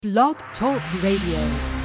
Blog Talk Radio.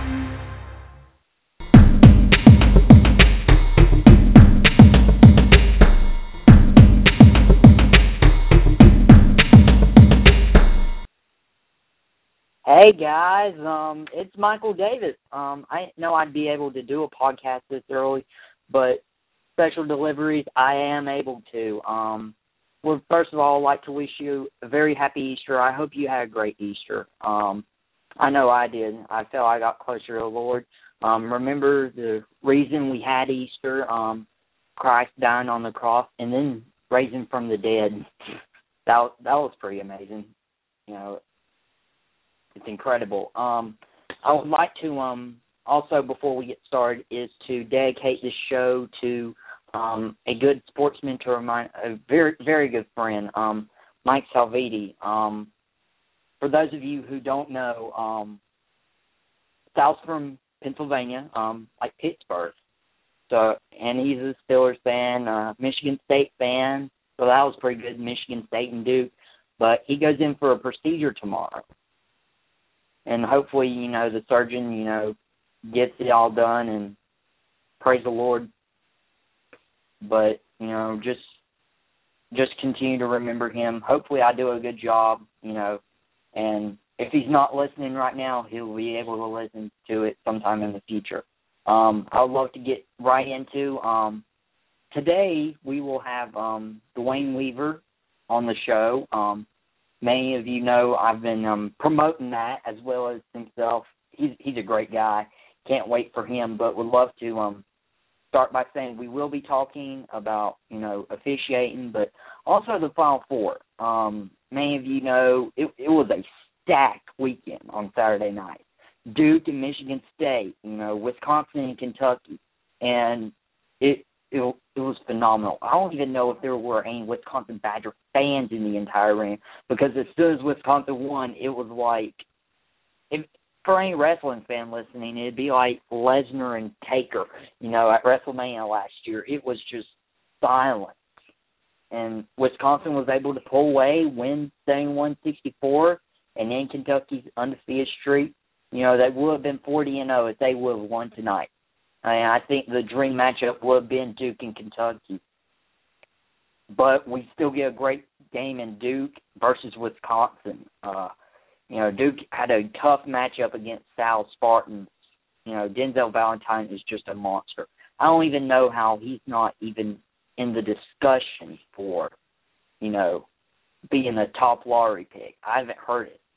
Hey guys, it's Michael Davis. I didn't know I'd be able to do a podcast this early, but special deliveries, I am able to. Well, first of all, I'd like to wish you a very happy Easter. I hope you had a great Easter. I know I did. I felt I got closer to the Lord. Remember the reason we had Easter, Christ dying on the cross and then raising from the dead. That was pretty amazing. You know, it's incredible. I would like to also, before we get started, is to dedicate this show to a good sports mentor of mine, a very, very good friend, Mike Salviti. For those of you who don't know, Sal's from Pennsylvania, like Pittsburgh. So, and he's a Steelers fan, Michigan State fan. So that was pretty good, Michigan State and Duke. But he goes in for a procedure tomorrow. And hopefully, the surgeon, gets it all done, and praise the Lord. But, just continue to remember him. Hopefully I do a good job, and if he's not listening right now, he'll be able to listen to it sometime in the future. I would love to get right into, today we will have Dwayne Weaver on the show. Many of you know I've been promoting that as well as himself. He's a great guy. Can't wait for him, but would love to start by saying we will be talking about, officiating, but also the Final Four. Many of you know it was a stacked weekend on Saturday night. Duke and Michigan State, Wisconsin and Kentucky, and it was phenomenal. I don't even know if there were any Wisconsin Badger fans in the entire arena, because as soon as Wisconsin won, it was like, for any wrestling fan listening, it'd be like Lesnar and Taker, at WrestleMania last year. It was just silent. And Wisconsin was able to pull away, win 71-64, and then Kentucky's undefeated streak. They would have been 40-0 if they would have won tonight. I think the dream matchup would have been Duke and Kentucky. But we still get a great game in Duke versus Wisconsin. Duke had a tough matchup against Sal Spartans. Denzel Valentine is just a monster. I don't even know how he's not even in the discussion for, being a top lottery pick. I haven't heard it.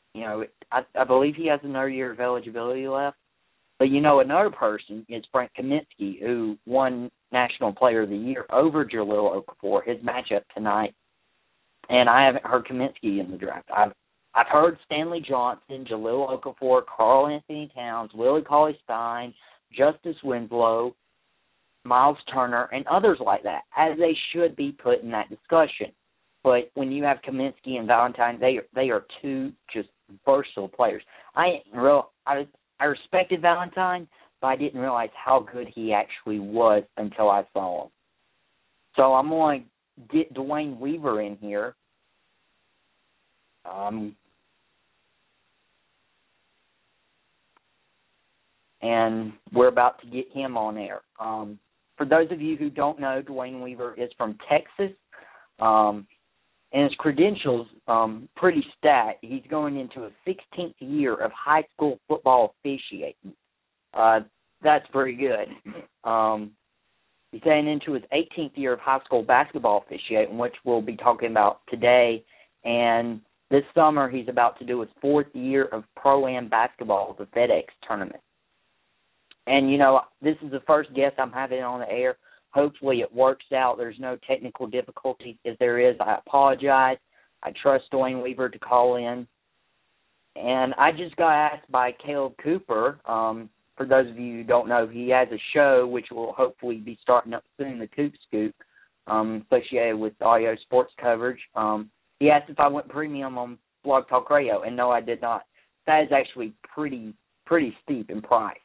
I believe he has another year of eligibility left. But, another person is Frank Kaminsky, who won National Player of the Year over Jahlil Okafor, his matchup tonight. And I haven't heard Kaminsky in the draft. I've heard Stanley Johnson, Jahlil Okafor, Karl Anthony Towns, Willie Cauley-Stein, Justice Winslow, Miles Turner, and others like that, as they should be put in that discussion. But when you have Kaminsky and Valentine, they are two just versatile players. I respected Valentine, but I didn't realize how good he actually was until I saw him. So I'm going to get Dwayne Weaver in here. And we're about to get him on air. For those of you who don't know, Dwayne Weaver is from Texas, and his credentials pretty stacked. He's going into his 16th year of high school football officiating. That's pretty good. He's going into his 18th year of high school basketball officiating, which we'll be talking about today. And this summer, he's about to do his 4th year of Pro-Am basketball, the FedEx tournament. And, this is the first guest I'm having on the air. Hopefully it works out. There's no technical difficulties. If there is, I apologize. I trust Dwayne Weaver to call in. And I just got asked by Caleb Cooper. For those of you who don't know, he has a show which will hopefully be starting up soon, the Coop Scoop, associated with audio sports coverage. He asked if I went premium on Blog Talk Radio, and no, I did not. That is actually pretty steep in price.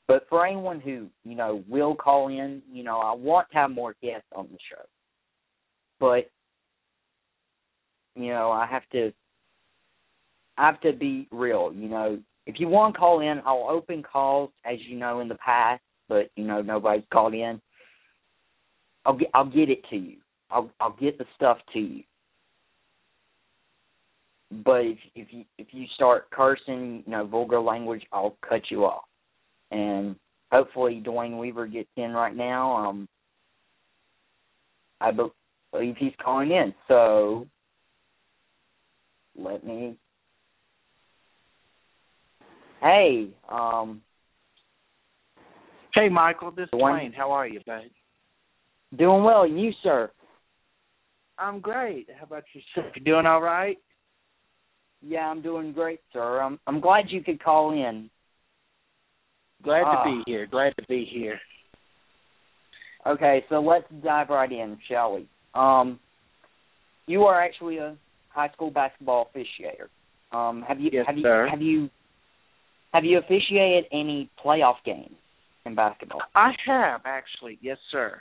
But for anyone who, will call in, I want to have more guests on the show. But, I have to be real, If you want to call in, I'll open calls, as you know, in the past, but, nobody's called in. I'll get it to you. I'll get the stuff to you. But if you start cursing, vulgar language, I'll cut you off. And hopefully Dwayne Weaver gets in right now. I believe he's calling in. So let me. Hey. Hey, Michael. This is Dwayne. How are you, bud? Doing well. And you, sir? I'm great. How about yourself? You doing all right? Yeah, I'm doing great, sir. I'm glad you could call in. Glad to be here. Okay, so let's dive right in, shall we? You are actually a high school basketball officiator. Have you officiated any playoff games in basketball? I have, actually. Yes, sir.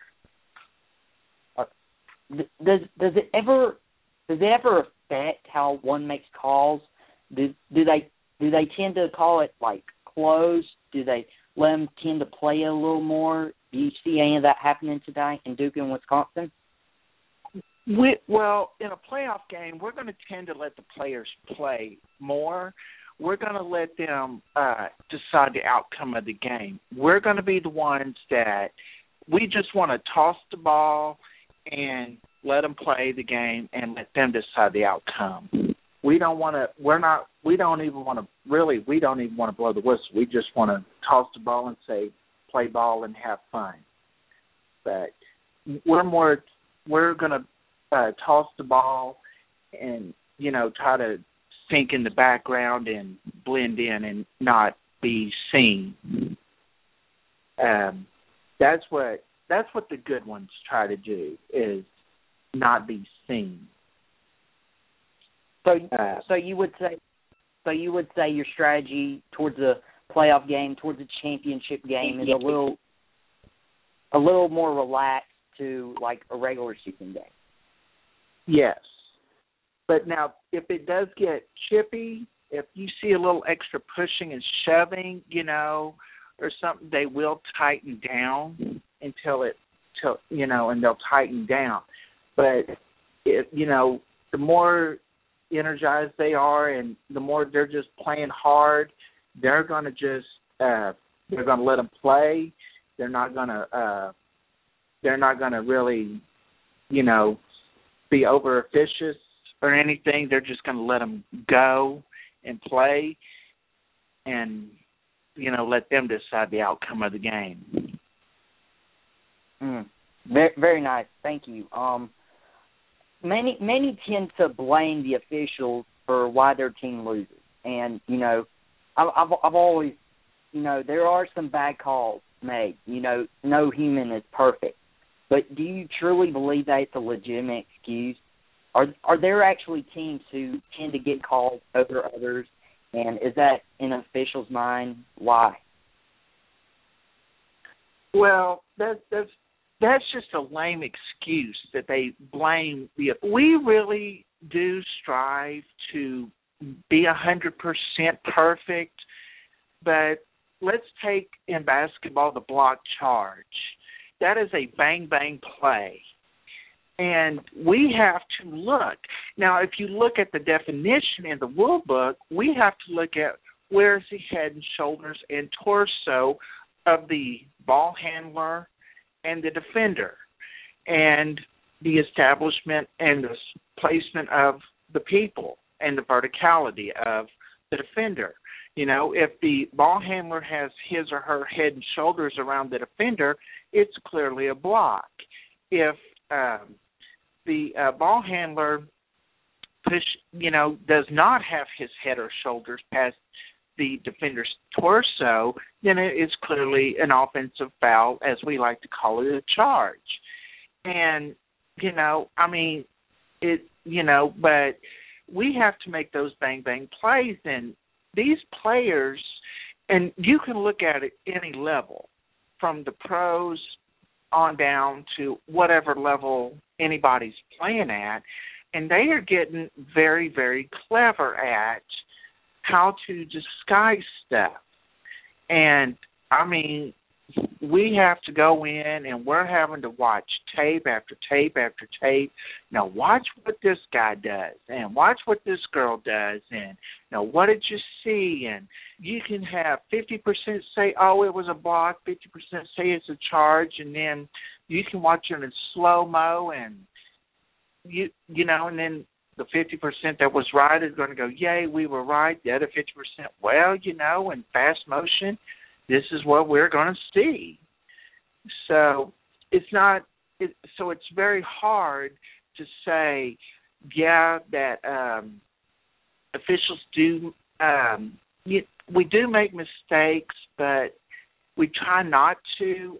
Does it ever affect how one makes calls? Do they tend to call it like close? Do they let them tend to play a little more? Do you see any of that happening today in Duke and Wisconsin? Well, in a playoff game, we're going to tend to let the players play more. We're going to let them decide the outcome of the game. We're going to be the ones that we just want to toss the ball and let them play the game and let them decide the outcome. We don't even want to blow the whistle. We just want to toss the ball and say, play ball and have fun. But we're going to toss the ball and, try to sink in the background and blend in and not be seen. That's what the good ones try to do, is not be seen. So you would say your strategy towards a playoff game, towards a championship game, is a little more relaxed to like a regular season game. Yes, but now if it does get chippy, if you see a little extra pushing and shoving, or something, they will tighten down and they'll tighten down. But the more energized they are and the more they're just playing hard, they're going to let them play. They're not going to really, be over officious or anything. They're just going to let them go and play and, let them decide the outcome of the game. Very, very nice. Thank you. Many tend to blame the officials for why their team loses, and I've always, there are some bad calls made. No human is perfect, but do you truly believe that it's a legitimate excuse? Are there actually teams who tend to get called over others, and is that in an official's mind? Why? Well, that's just a lame excuse that they blame the. We really do strive to be 100% perfect, but let's take in basketball the block charge. That is a bang-bang play, and we have to look. Now, if you look at the definition in the rule book, we have to look at where's the head and shoulders and torso of the ball handler and the defender, and the establishment and the placement of the people and the verticality of the defender. If the ball handler has his or her head and shoulders around the defender, it's clearly a block. If the ball handler does not have his head or shoulders past the defender's torso, then it is clearly an offensive foul, as we like to call it, a charge. And, but we have to make those bang-bang plays, and these players, and you can look at it any level, from the pros on down to whatever level anybody's playing at, and they are getting very, very clever at how to disguise stuff. And, I mean, we have to go in and we're having to watch tape after tape after tape. Now, watch what this guy does and watch what this girl does. And, what did you see? And you can have 50% say, oh, it was a block, 50% say it's a charge, and then you can watch it in slow-mo and, and then the 50% that was right is going to go, yay, we were right. The other 50%, well, in fast motion, this is what we're going to see. So it's very hard to say, that officials do. We do make mistakes, but we try not to.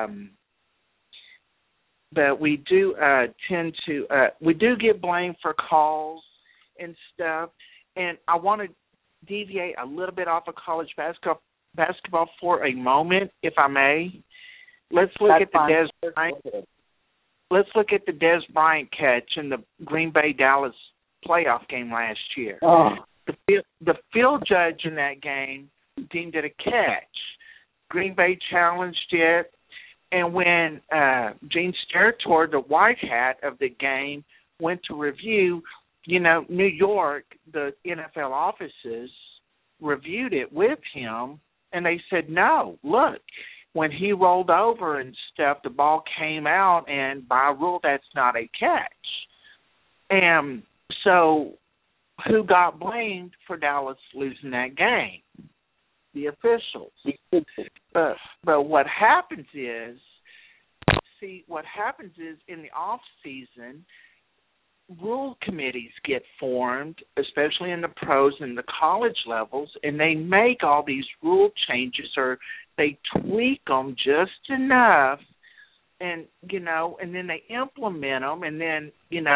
But we do tend to. We do get blamed for calls and stuff. And I want to deviate a little bit off of college basketball for a moment, if I may. Let's look at the Des Bryant. Let's look at the Des Bryant catch in the Green Bay Dallas playoff game last year. Oh. The field judge in that game deemed it a catch. Green Bay challenged it, and when Gene Steratore, the white hat of the game, went to review, New York, the NFL offices reviewed it with him. And they said, no, look, when he rolled over and stuff, the ball came out, and by rule, that's not a catch. And so who got blamed for Dallas losing that game? The officials. But what happens is, in the off season, rule committees get formed, especially in the pros and the college levels, and they make all these rule changes, or they tweak them just enough, and and then they implement them, and then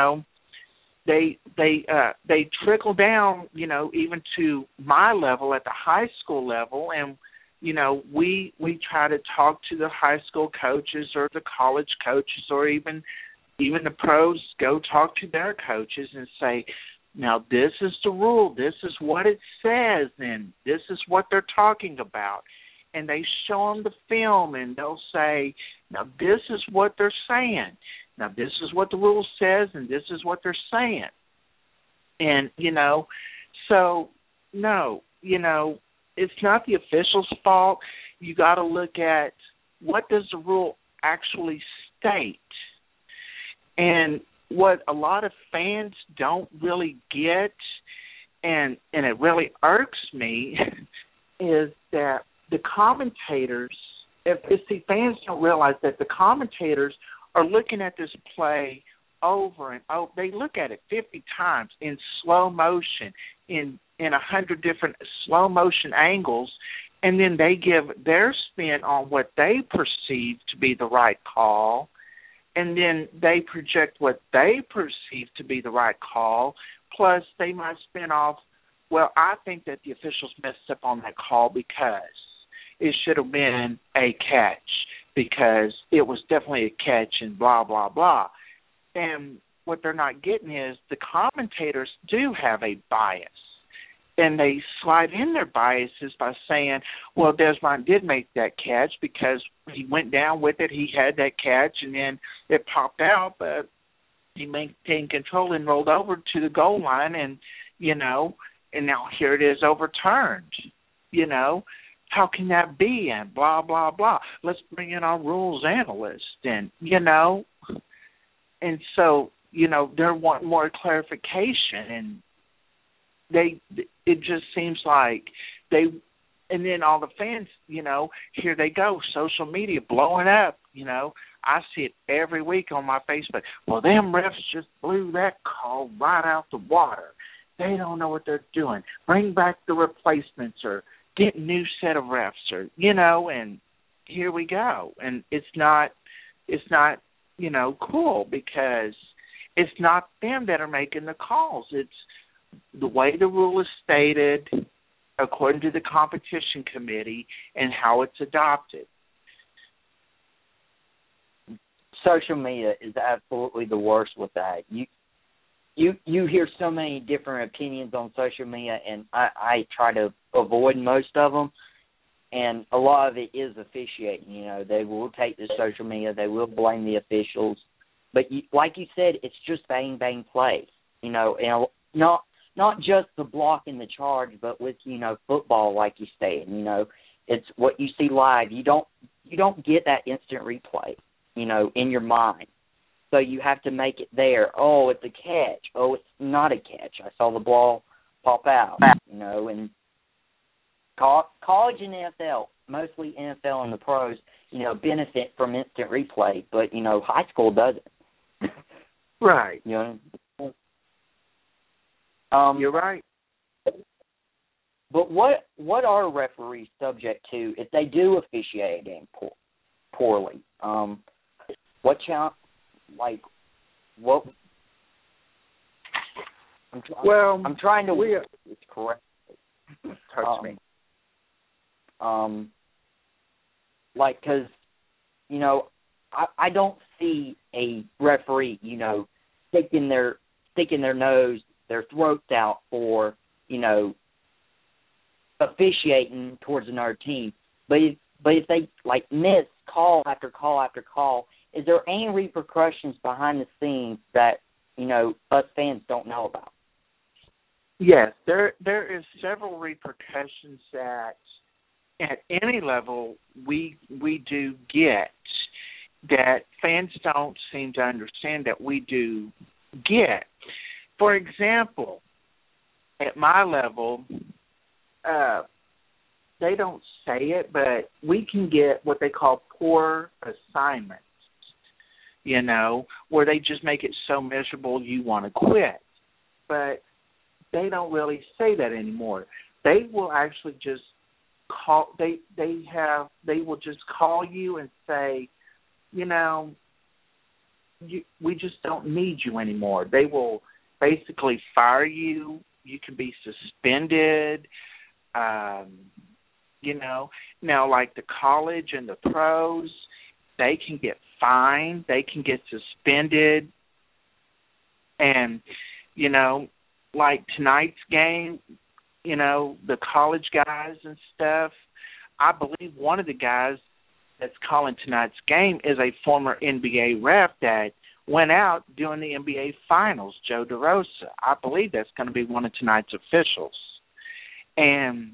they trickle down, even to my level at the high school level, and we try to talk to the high school coaches or the college coaches, or even the pros go talk to their coaches and say, now this is the rule, this is what it says, and this is what they're talking about. And they show them the film, and they'll say, now this is what they're saying. Now this is what the rule says, and this is what they're saying. And, so, no, it's not the official's fault. You got to look at what does the rule actually state. And what a lot of fans don't really get, and it really irks me, is that the commentators, fans don't realize that the commentators are looking at this play over and over. They look at it 50 times in slow motion, in 100 different slow motion angles, and then they give their spin on what they perceive to be the right call. And then they project what they perceive to be the right call, plus they might spin off, well, I think that the officials messed up on that call because it should have been a catch, because it was definitely a catch and blah, blah, blah. And what they're not getting is the commentators do have a bias. And they slide in their biases by saying, well, Des Bryant did make that catch because he went down with it, he had that catch, and then it popped out, but he maintained control and rolled over to the goal line, and, and now here it is overturned. How can that be? And blah, blah, blah. Let's bring in our rules analyst, and, and so, they're wanting more clarification, and it just seems like and then all the fans, here they go, social media blowing up, I see it every week on my Facebook. Well, them refs just blew that call right out the water. They don't know what they're doing. Bring back the replacements, or get a new set of refs, or, and here we go. And it's not, cool, because it's not them that are making the calls. It's the way the rule is stated, according to the competition committee and how it's adopted. Social media is absolutely the worst with that. You hear so many different opinions on social media, and I try to avoid most of them. And a lot of it is officiating. You know, they will take the social media, they will blame the officials, but like you said, it's just bang bang plays. You know, and not just the block and the charge, but with football, like you said. You know, it's what you see live. You don't get that instant replay. In your mind. So you have to make it there. Oh, it's a catch. Oh, it's not a catch. I saw the ball pop out, and college and NFL, mostly NFL and the pros, benefit from instant replay, but, high school doesn't. Right. You're right. But what are referees subject to if they do officiate a game poorly? What challenge? Like, what? I'm trying to. It's correct. Touch me. Because, I don't see a referee, sticking their nose, their throats out for, officiating towards another team. But if they miss call after call after call, is there any repercussions behind the scenes that us fans don't know about? Yes, there is several repercussions that at any level we do get that fans don't seem to understand that we do get. For example, at my level, they don't say it, but we can get what they call poor assignments, where they just make it so miserable you want to quit. But they don't really say that anymore. They will actually just call. They will just call you and say, we just don't need you anymore. They will basically fire you. You can be suspended. Now like the college and the pros, they can get fined, they can get suspended. And, like tonight's game, the college guys and stuff, I believe one of the guys that's calling tonight's game is a former NBA ref that went out during the NBA Finals, Joe DeRosa. I believe that's going to be one of tonight's officials. And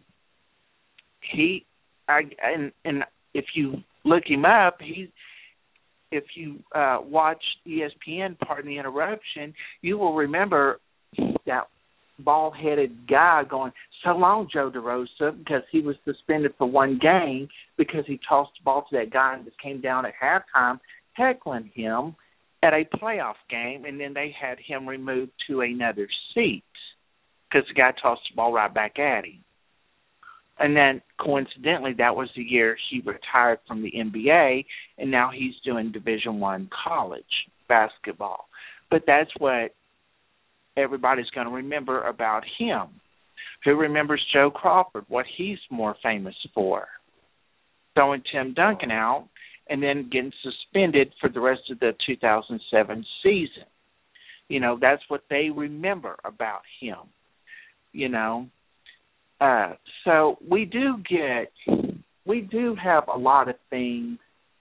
and if you look him up, if you watch ESPN, pardon the interruption, you will remember that bald-headed guy going, "So long, Joe DeRosa," because he was suspended for one game because he tossed the ball to that guy and just came down at halftime heckling him at a playoff game, and then they had him removed to another seat because the guy tossed the ball right back at him. And then, coincidentally, that was the year he retired from the NBA, and now he's doing Division I college basketball. But that's what everybody's going to remember about him. Who remembers Joe Crawford, what he's more famous for? Throwing Tim Duncan out and then getting suspended for the rest of the 2007 season. That's what they remember about him, So we do have a lot of things,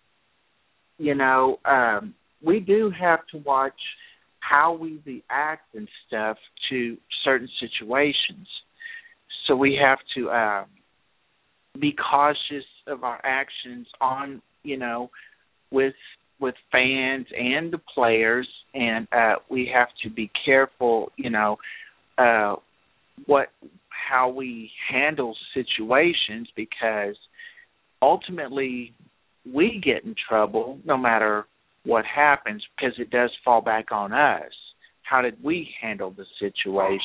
we do have to watch how we react and stuff to certain situations. So we have to be cautious of our actions on, with fans and the players, and we have to be careful, how we handle situations, because ultimately we get in trouble no matter what happens, because it does fall back on us. How did we handle the situation?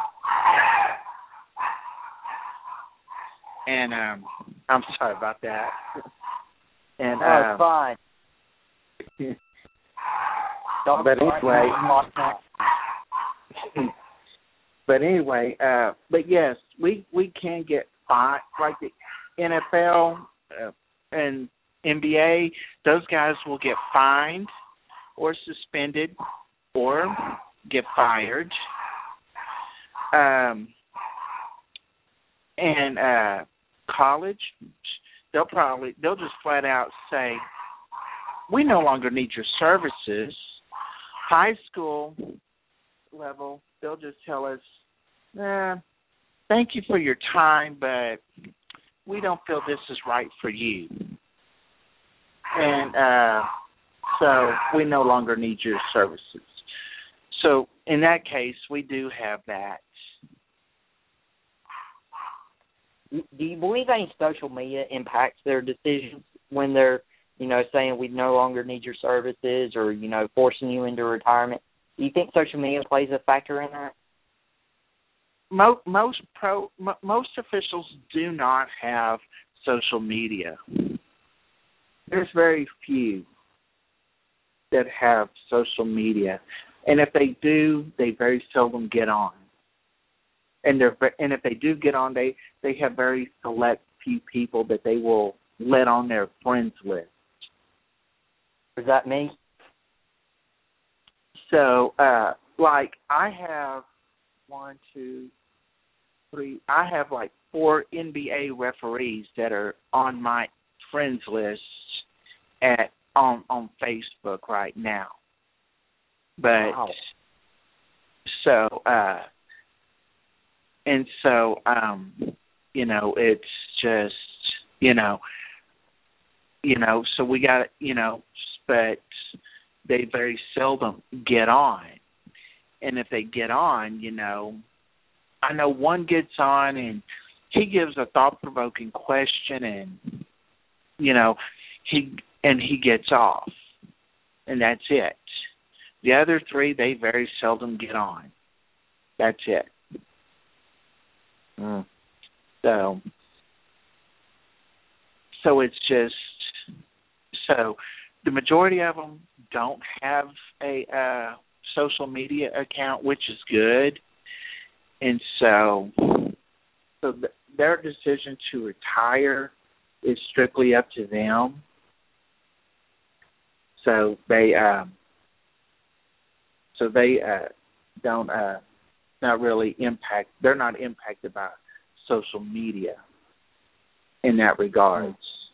And I'm sorry about that. And it's fine. But anyway, but yes, we can get fined, like the NFL and NBA. Those guys will get fined or suspended or get fired. And college, they'll just flat out say, we no longer need your services. High school level, they'll just tell us, thank you for your time, but we don't feel this is right for you. And so we no longer need your services. So in that case, we do have that. Do you believe any social media impacts their decisions when they're, saying we no longer need your services or, forcing you into retirement? Do you think social media plays a factor in that? Most officials do not have social media. There's very few that have social media, and if they do, they very seldom get on. And if they do get on, they have very select few people that they will let on their friends list. Is that me? So, like, I have 4 NBA referees that are on my friends list on Facebook right now. But wow. It's just, so we got, but they very seldom get on. And if they get on, I know one gets on and he gives a thought-provoking question and, he gets off. And that's it. The other 3, they very seldom get on. That's it. So it's just, the majority of them don't have a social media account, which is good. And so their decision to retire is strictly up to them. So they don't not really impact. They're not impacted by social media in that regards.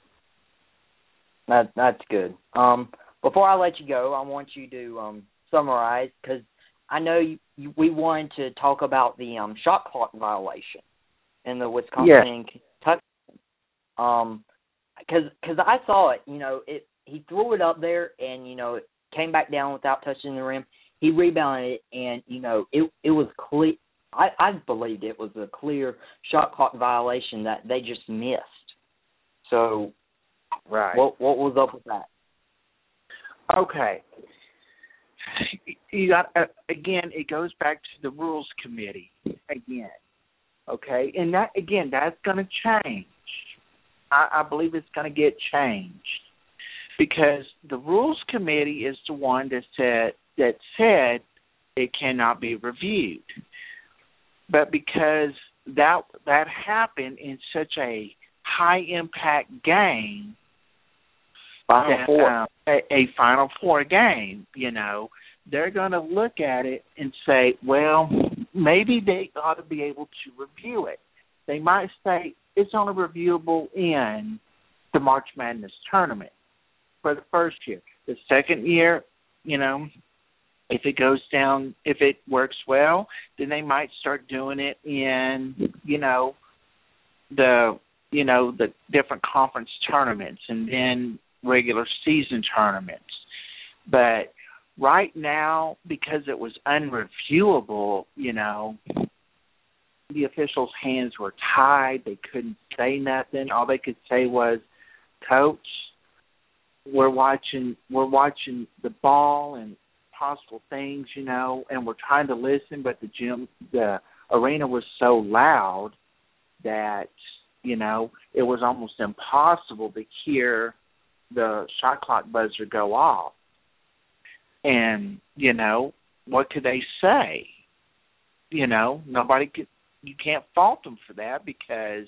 That's good. Before I let you go, I want you to summarize, because I know we wanted to talk about the shot clock violation in the Wisconsin and Kentucky. Because I saw it, he threw it up there and, it came back down without touching the rim. He rebounded it, and, it was clear. I believed it was a clear shot clock violation that they just missed. So, right. What was up with that? Okay. You got again. It goes back to the rules committee again. Okay, and that's going to change. I believe it's going to get changed because the rules committee is the one that said it cannot be reviewed. But because that happened in such a high impact game, a Final Four game, they're going to look at it and say, well, maybe they ought to be able to review it. They might say it's only reviewable in the March Madness tournament for the first year. The second year, if it goes down, if it works well, then they might start doing it in, the different conference tournaments and then regular season tournaments. But right now, because it was unreviewable, the officials' hands were tied. They couldn't say nothing. All they could say was, "Coach, we're watching the ball and possible things, and we're trying to listen, but the arena was so loud that, it was almost impossible to hear the shot clock buzzer go off." And, what could they say? Nobody could. you can't fault them for that because,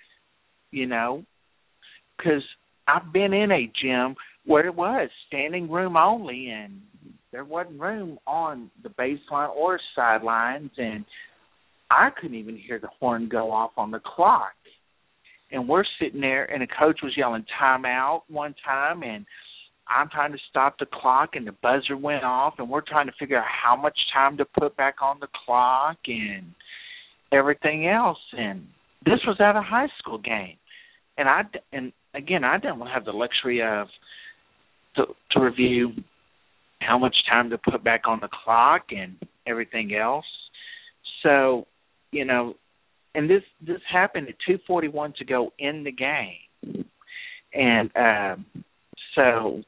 because I've been in a gym where it was standing room only, and there wasn't room on the baseline or sidelines, and I couldn't even hear the horn go off on the clock. And we're sitting there, and the coach was yelling timeout one time, and I'm trying to stop the clock, and the buzzer went off, and we're trying to figure out how much time to put back on the clock and everything else. And this was at a high school game. And again, I didn't have the luxury of to review how much time to put back on the clock and everything else. So, and this happened at 2:41 to go in the game. And so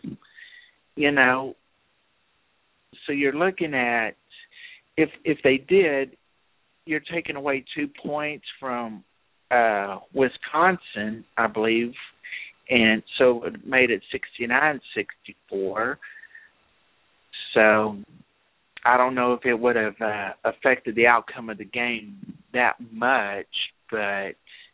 you're looking at, if they did, you're taking away 2 points from Wisconsin, I believe, and so it made it 69-64. So I don't know if it would have affected the outcome of the game that much, but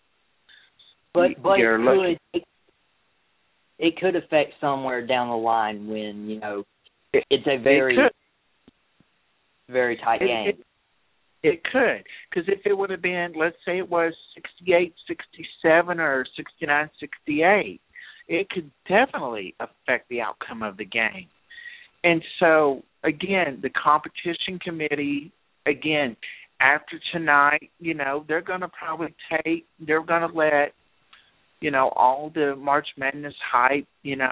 it could affect somewhere down the line when it's a very very tight game. It could, because if it would have been, let's say it was 68-67 or 69-68, it could definitely affect the outcome of the game. And so, again, the competition committee, again, after tonight, they're going to probably they're going to let, all the March Madness hype,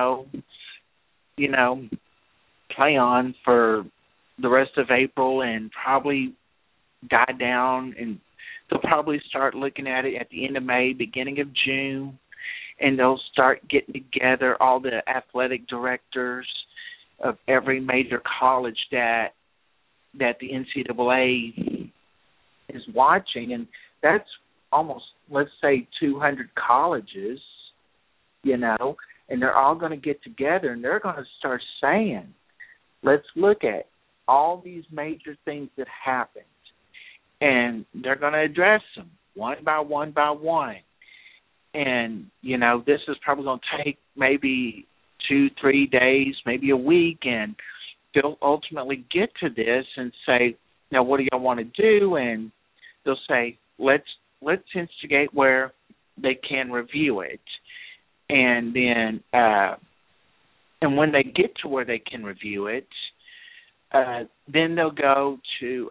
play on for the rest of April and probably die down, and they'll probably start looking at it at the end of May, beginning of June, and they'll start getting together all the athletic directors of every major college that the NCAA is watching, and that's almost, let's say, 200 colleges, and they're all going to get together, and they're going to start saying, let's look at all these major things that happened, and they're going to address them one by one by one. And, this is probably going to take maybe 2-3 days, maybe a week, and they'll ultimately get to this and say, now, what do y'all want to do? And they'll say, let's instigate where they can review it. And then, and when they get to where they can review it, then they'll go to,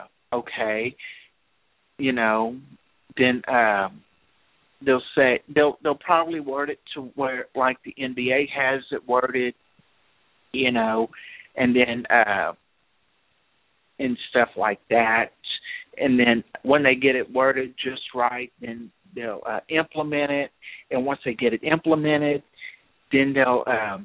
then they'll say, they'll probably word it to where, like the NBA has it worded, and then, and stuff like that. And then when they get it worded just right, then they'll implement it. And once they get it implemented, then they'll,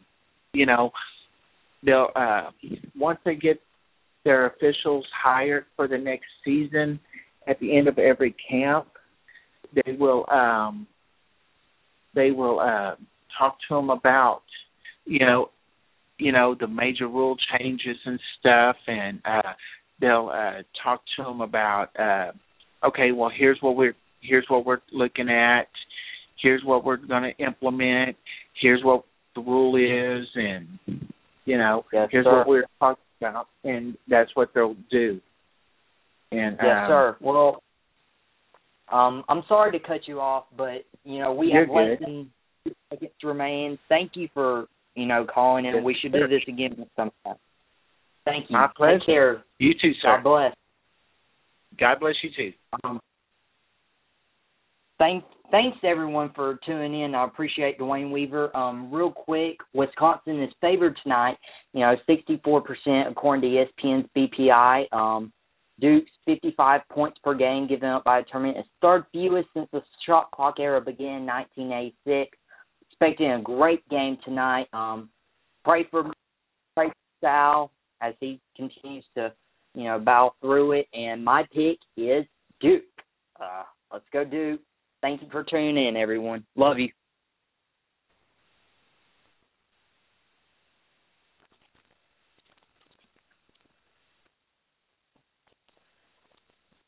once they get their officials hired for the next season, at the end of every camp, they will talk to them about, the major rule changes and stuff, and they'll talk to them about, here's what we're looking at, here's what we're going to implement, here's what the rule is, and here's what we're talking about, and that's what they'll do. And yes, sir. Well, I'm sorry to cut you off, but we have less than 2 seconds remain. Thank you for calling in. We should do this again sometime. Thank you. My pleasure. Take care. You too, sir. God bless. God bless you too. Thanks everyone for tuning in. I appreciate Dwayne Weaver. Real quick, Wisconsin is favored tonight. 64% according to ESPN's BPI. Duke's 55 points per game given up by a tournament. It's third fewest since the shot clock era began in 1986. Expecting a great game tonight. Pray for Sal as he continues to, battle through it. And my pick is Duke. Let's go Duke. Thank you for tuning in, everyone. Love you.